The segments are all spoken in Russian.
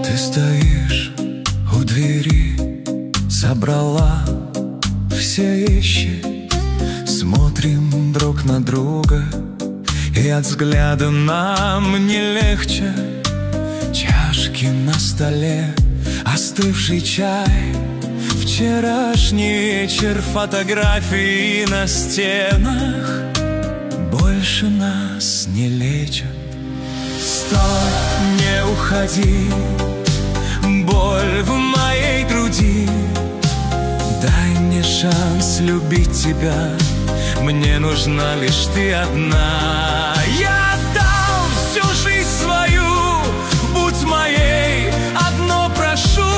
Ты стоишь у двери, собрала все вещи. Смотрим друг на друга, и от взгляда нам не легче. Чашки на столе, остывший чай, вчерашний вечер, фотографии на стенах больше нас не лечат. Стой, не уходи, боль в моей груди. Дай мне шанс любить тебя, мне нужна лишь ты одна. Я отдам всю жизнь свою, будь моей, одно прошу.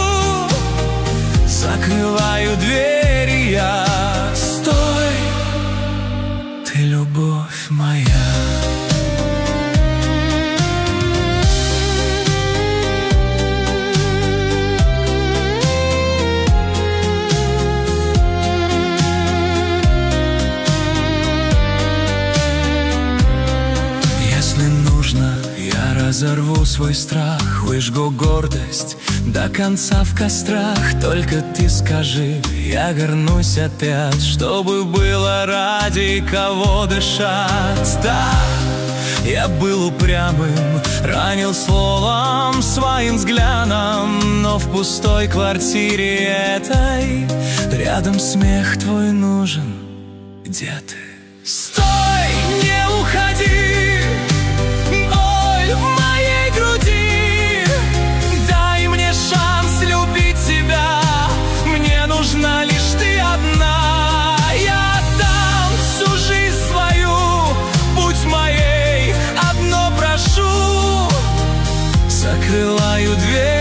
Закрываю двери я. Стой, ты любовь моя. Разорву свой страх, выжгу гордость до конца в кострах. Только ты скажи, я вернусь опять, чтобы было ради кого дышать. Да, я был упрямым, ранил словом, своим взглядом, но в пустой квартире этой рядом смех твой нужен. Где ты? Стой, не уходи. Нужна лишь ты одна. Я отдам всю жизнь свою, будь моей, одно прошу. Закрываю дверь.